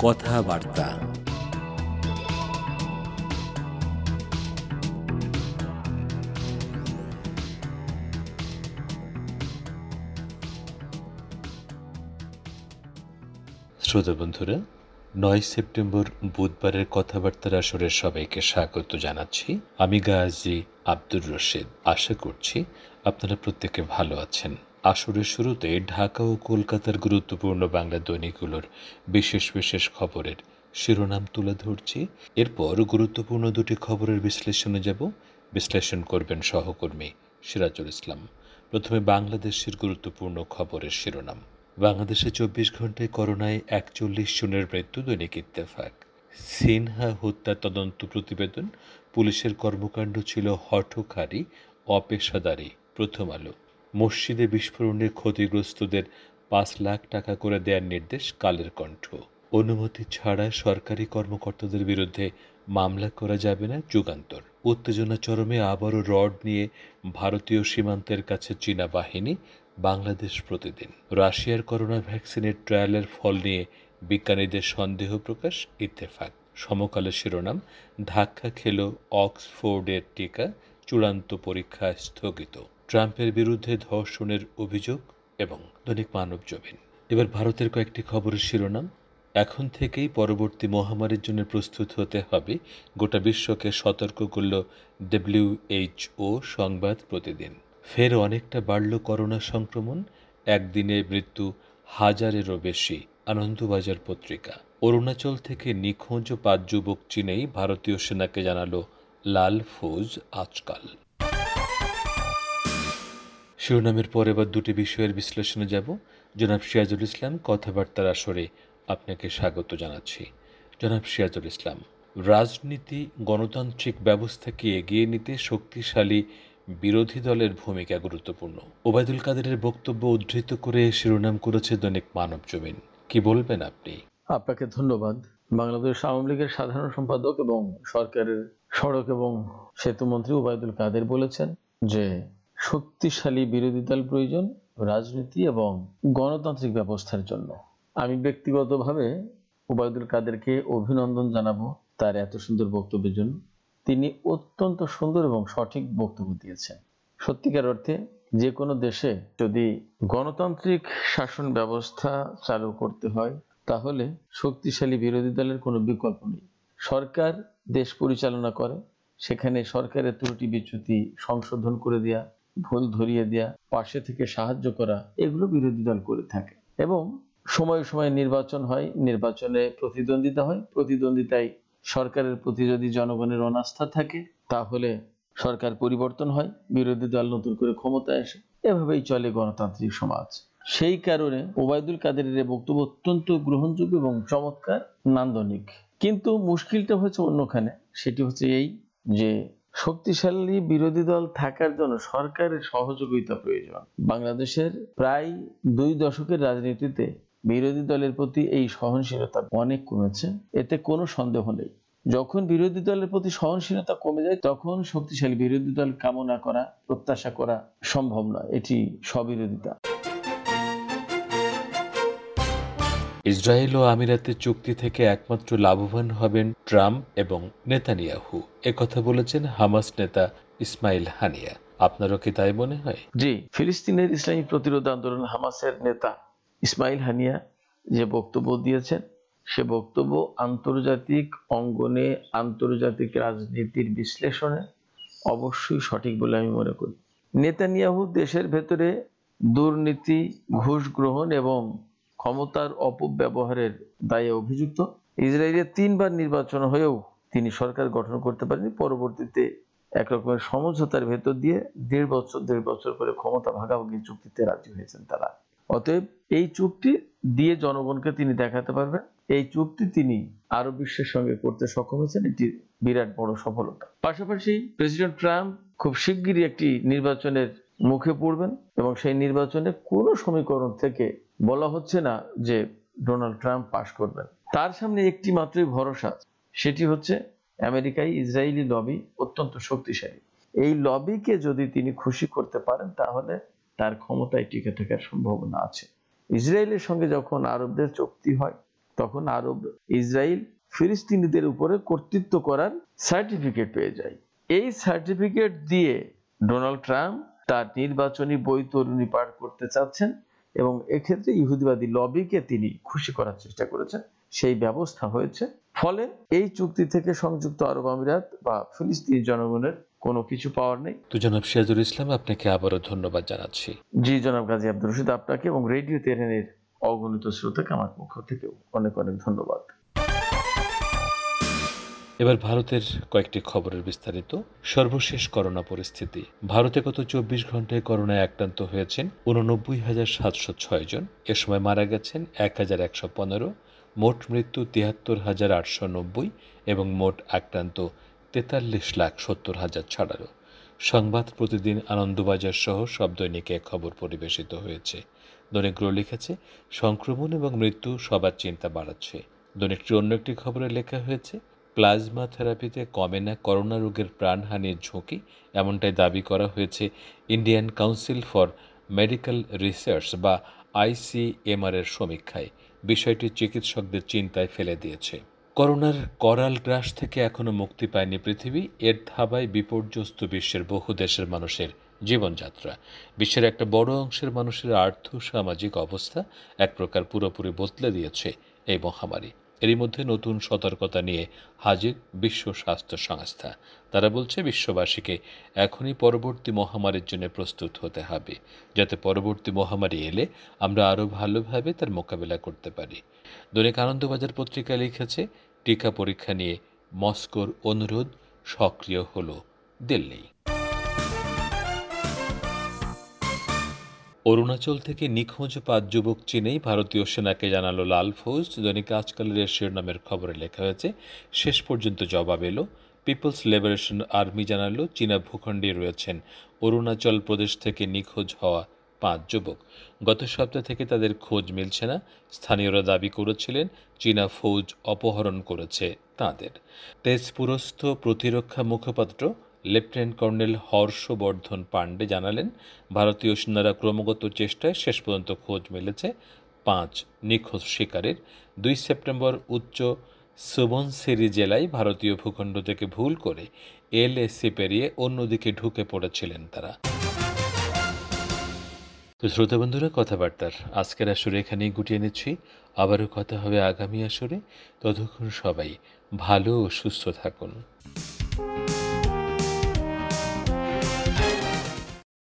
কথাবার্তা। শ্রোতা বন্ধুরা, 9 সেপ্টেম্বর বুধবারের কথাবার্তার আসরে সবাইকে স্বাগত জানাচ্ছি। আমি গাজী আব্দুর রশিদ। আশা করছি আপনারা প্রত্যেকে ভালো আছেন। আসরের শুরুতে ঢাকা ও কলকাতার গুরুত্বপূর্ণ বাংলা দৈনিকগুলোর বিশেষ বিশেষ খবরের শিরোনাম তুলে ধরছি। এরপর গুরুত্বপূর্ণ দুটি খবরের বিশ্লেষণে যাব। বিশ্লেষণ করবেন সহকর্মী সিরাজুল ইসলাম। প্রথমে বাংলাদেশের গুরুত্বপূর্ণ খবরের শিরোনাম। বাংলাদেশে 24 ঘন্টায় করোনায় 41 জনের মৃত্যু, দৈনিক ইত্তেফাক। সিনহা হত্যা তদন্ত প্রতিবেদন, পুলিশের কর্মকাণ্ড ছিল হঠকারী, অপেশাদারী, প্রথম আলো। মসজিদে বিস্ফোরণে ক্ষতিগ্রস্তদের 5 লাখ টাকা করে দেওয়ার নির্দেশ, কালের কণ্ঠ। অনুমতি ছাড়া সরকারি কর্মকর্তাদের বিরুদ্ধে মামলা করা যাবে না, যুগান্তর। উত্তেজনা চরমে, আবারও রড নিয়ে ভারতীয় সীমান্তের কাছে চীনা বাহিনী, বাংলাদেশ প্রতিদিন। রাশিয়ার করোনা ভ্যাকসিনের ট্রায়ালের ফল নিয়ে বিজ্ঞানীদের সন্দেহ প্রকাশ, ইত্তেফাক। সমকালের শিরোনাম, ধাক্কা খেল অক্সফোর্ডের টিকা, চূড়ান্ত পরীক্ষা স্থগিত। ট্রাম্পের বিরুদ্ধে ধর্ষণের অভিযোগ, এবং দৈনিক মানবজমিন। এবার ভারতের কয়েকটি খবরের শিরোনাম। এখন থেকেই পরবর্তী মহামারীর জন্য প্রস্তুত হতে হবে, গোটা বিশ্বকে সতর্ক করল WHO, সংবাদ প্রতিদিন। ফের অনেকটা বাড়ল করোনা সংক্রমণ, একদিনে মৃত্যু 1000-এরও বেশি, আনন্দবাজার পত্রিকা। অরুণাচল থেকে নিখোঁজ 5 যুবক চীনেই, ভারতীয় সেনাকে জানালো লাল ফৌজ আজকাল। শিরোনামের পর এবার দুটি বিষয়ের বিশ্লেষণে যাব। জনাব সিরাজুল ইসলাম, কথাবার্তার আসরে আপনাকে স্বাগত জানাচ্ছি। জনাব সিরাজুল ইসলাম, রাজনীতি গণতান্ত্রিক ব্যবস্থাকে এগিয়ে নিতে শক্তিশালী বিরোধী দলের ভূমিকা গুরুত্বপূর্ণ। ওবায়দুল কাদেরের বক্তব্য উদ্ধৃত করে শিরোনাম করেছে দৈনিক মানবজমিন। কি বলবেন আপনি? আপনাকে ধন্যবাদ। বাংলাদেশ আওয়ামী লীগের সাধারণ সম্পাদক এবং সরকারের সড়ক এবং সেতু মন্ত্রী ওবায়দুল কাদের বলেছেন যে শক্তিশালী বিরোধী দল প্রয়োজন রাজনীতি এবং গণতান্ত্রিক ব্যবস্থার জন্য। আমি ব্যক্তিগতভাবে ওবায়দুল কাদেরকে অভিনন্দন জানাবো তার এত সুন্দর বক্তব্যের জন্য। তিনি অত্যন্ত সুন্দর এবং সঠিক বক্তব্য দিয়েছেন। সত্যিকার অর্থে যে কোনো দেশে যদি গণতান্ত্রিক শাসন ব্যবস্থা চালু করতে হয় তাহলে শক্তিশালী বিরোধী দলের কোনো বিকল্প নেই। সরকার দেশ পরিচালনা করে, সেখানে সরকারের ত্রুটি বিচ্যুতি সংশোধন করে দেয়া, ভুল ধরিয়ে দেয়া, পাশে থেকে সাহায্য করা, এগুলো বিরোধী দল করে থাকে। এবং সময়ে সময়ে নির্বাচন হয়, নির্বাচনে প্রতিদ্বন্দ্বিতা হয়, প্রতিদ্বন্দ্বিতায় সরকারের প্রতি যদি জনগণের অনাস্থা থাকে তাহলে সরকার পরিবর্তন হয়, বিরোধী দল নতুন করে ক্ষমতায় আসে। এভাবেই চলে গণতান্ত্রিক সমাজ। সেই কারণে ওবায়দুল কাদেরের বক্তব্য অত্যন্ত গ্রহণযোগ্য এবং চমৎকার, নান্দনিক। কিন্তু মুশকিলটা হচ্ছে অন্যখানে। সেটি হচ্ছে এই যে শক্তিশালী বিরোধী দল থাকার জন্য সরকারের সহযোগিতা প্রয়োজন। বাংলাদেশের প্রায় 2 দশকের রাজনীতিতে বিরোধী দলের প্রতি এই সহনশীলতা অনেক কমেছে, এতে কোনো সন্দেহ নেই। যখন বিরোধী দলের প্রতি সহনশীলতা কমে যায় তখন শক্তিশালী বিরোধী দল কামনা করা, প্রত্যাশা করা সম্ভব নয়। এটি স্ববিরোধিতা। ইসরায়েল ও আমিরাতের চুক্তি থেকে একমাত্র লাভবান হবেন ট্রাম্প এবং নেতানিয়াহু, একথা বলেছেন হামাস নেতা ইসমাইল হানিয়া। আপনারও কি তাই মনে হয়? জি, ফিলিস্তিনের ইসলামী প্রতিরোধ আন্দোলন হামাসের নেতা ইসমাইল হানিয়া যে বক্তব্য দিয়েছেন সে বক্তব্য আন্তর্জাতিক অঙ্গনে আন্তর্জাতিক রাজনীতির বিশ্লেষণে অবশ্যই সঠিক বলে আমি মনে করি। নেতানিয়াহু দেশের ভেতরে দুর্নীতি, ঘুষ গ্রহণ এবং ক্ষমতার অপব্যবহারের দায়ে অভিযুক্ত। ইসরায়েলের 3 বার নির্বাচন হয়েও তিনি সরকার গঠন করতে পারেনি। পরবর্তীতে এক রকমের সমঝোতার ভেতর দিয়ে 1.5 বছর করে ক্ষমতা ভাগাভাগি চুক্তিতে রাজি হয়েছেন তারা। অতএব এই চুক্তি দিয়ে জনগণকে তিনি দেখাতে পারবেন এই চুক্তি তিনি আরব বিশ্বের সঙ্গে করতে সক্ষম হয়েছেন। এটি বিরাট বড় সফলতা। পাশাপাশি প্রেসিডেন্ট ট্রাম্প খুব শিগগিরই একটি নির্বাচনের মুখে পড়বেন এবং সেই নির্বাচনে কোনো সমীকরণ থেকে বলা হচ্ছে না যে ডোনাল্ড ট্রাম্প পাশ করবেন। তার সামনে একটি মাত্রই ভরসা, সেটি হচ্ছে আমেরিকায় ইসরায়েলি লবি অত্যন্ত শক্তিশালী। এই লবিকে যদি তিনি খুশি করতে পারেন তাহলে তার ক্ষমতায় টিকে থাকার সম্ভাবনা আছে। ইসরায়েলের সঙ্গে যখন আরবদের চুক্তি হয় তখন আরব ইসরায়েল ফিলিস্তিনিদের উপরে কর্তৃত্ব করার সার্টিফিকেট পেয়ে যায়। এই সার্টিফিকেট দিয়ে ডোনাল্ড ট্রাম্প তার নির্বাচনী বৈতরণী পার করতে চাচ্ছেন এবং এক্ষেত্রে ইহুদিবাদী লবিকে তিনি খুশি করার চেষ্টা করেছেন। সেই ব্যবস্থা হয়েছে। ফলে এই চুক্তি থেকে সংযুক্ত আরব আমিরাত বা ফিলিস্তিনি জনগণের কোনো কিছু পাওয়ার নেই। তো জনাব সিরাজুল ইসলাম, আপনাকে আবারও ধন্যবাদ জানাচ্ছি। জি জনাব গাজী আব্দুর রশিদ, আপনাকে এবং রেডিও তেহরানের অগণিত শ্রোতাকে আমার পক্ষ থেকেও অনেক অনেক ধন্যবাদ। এবার ভারতের কয়েকটি খবরের বিস্তারিত। সর্বশেষ করোনা পরিস্থিতি। ভারতে গত 24 ঘন্টায় করোনায় আক্রান্ত হয়েছেন 89,706 জন। এ সময় মারা গেছেন 1,115। মোট মৃত্যু 73,890 এবং মোট আক্রান্ত 43,70,000 সংবাদ প্রতিদিন, আনন্দবাজার সহ সব দৈনিকে খবর পরিবেশিত হয়েছে। দৈনিকগুলো লিখেছে সংক্রমণ এবং মৃত্যু সবার চিন্তা বাড়াচ্ছে। দৈনিকটির অন্য একটি খবরে লেখা হয়েছে প্লাজমা থেরাপিতে কমে না করোনা রোগের প্রাণহানির ঝুঁকি, এমনটাই দাবি করা হয়েছে Indian council for medical research বা ICMR এর সমীক্ষায়। বিষয়টি চিকিৎসকদের চিন্তায় ফেলে দিয়েছে। করোনার করাল গ্রাস থেকে এখনও মুক্তি পায়নি পৃথিবী। এর থাবায় বিপর্যস্ত বিশ্বের বহু দেশের মানুষের জীবনযাত্রা। বিশ্বের একটা বড় অংশের মানুষের আর্থ-সামাজিক অবস্থা এক প্রকার পুরোপুরি বদলে দিয়েছে এই মহামারী। এরই মধ্যে নতুন সতর্কতা নিয়ে হাজির বিশ্ব স্বাস্থ্য সংস্থা। তারা বলছে বিশ্ববাসীকে এখনই পরবর্তী মহামারীর জন্য প্রস্তুত হতে হবে, যাতে পরবর্তী মহামারী এলে আমরা আরও ভালোভাবে তার মোকাবেলা করতে পারি। দৈনিক আনন্দবাজার পত্রিকা লিখেছে টিকা পরীক্ষা নিয়ে মস্কোর অনুরোধ, সক্রিয় হল দিল্লি। অরুণাচল থেকে নিখোঁজ 5 যুবক চিনেই ভারতীয় সেনাকে জানালো লাল ফৌজ। দৈনিক আজকালের শিরোনামের খবরে লেখা হয়েছে শেষ পর্যন্ত জবাব এলো। পিপলস লিবারেশন আর্মি জানালো চীনা ভূখণ্ডে রয়েছেন অরুণাচল প্রদেশ থেকে নিখোঁজ হওয়া 5 যুবক। গত সপ্তাহ থেকে তাদের খোঁজ মিলছে না। স্থানীয়রা দাবি করেছিলেন চীনা ফৌজ অপহরণ করেছে তাঁদের। তেজপুরস্থ প্রতিরক্ষা মুখপাত্র লেফটেন্যান্ট কর্নেল হর্ষবর্ধন পাণ্ডে জানালেন ভারতীয় সেনারা ক্রমাগত চেষ্টায় শেষ পর্যন্ত খোঁজ মিলেছে 5 নিখোঁজ শিকারের। 2 সেপ্টেম্বর উচ্চ সুবনসিরি জেলায় ভারতীয় ভূখণ্ড থেকে ভুল করে LAC পেরিয়ে অন্যদিকে ঢুকে পড়েছিলেন তারা। তো শ্রোতা বন্ধুরা, কথাবার্তার আজকের আসরে এখানেই গুটিয়ে নিচ্ছি। আবারও কথা হবে আগামী আসরে। ততক্ষণ সবাই ভালো ও সুস্থ থাকুন।